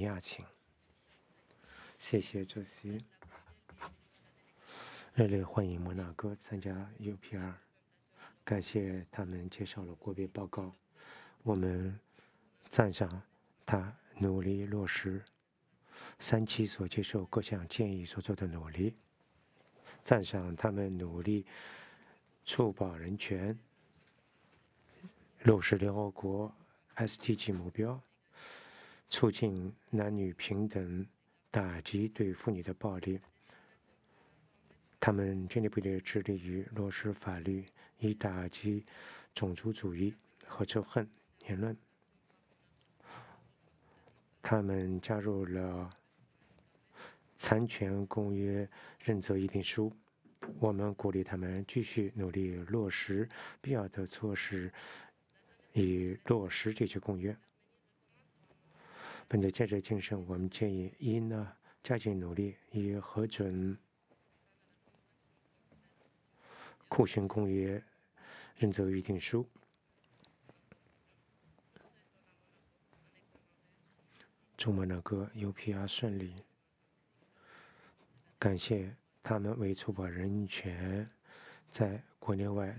亚请。谢谢主席，热烈欢迎摩纳哥参加 UPR， 感谢他们介绍了国别报告，我们赞赏他努力落实3期所接受各项建议所做的努力，赞赏他们努力促保人权，落实联合国 SDG 目标，促进男女平等，打击对妇女的暴力。他们坚定不移地致力于落实法律，以打击种族主义和仇恨言论。他们加入了残权公约认责议定书。我们鼓励他们继续努力落实必要的措施，以落实这些公约。本着建设精神，我们建议加紧努力，以核准酷刑公约认责议定书。祝摩纳哥 UPR 顺利，感谢他们为促保人权在国内外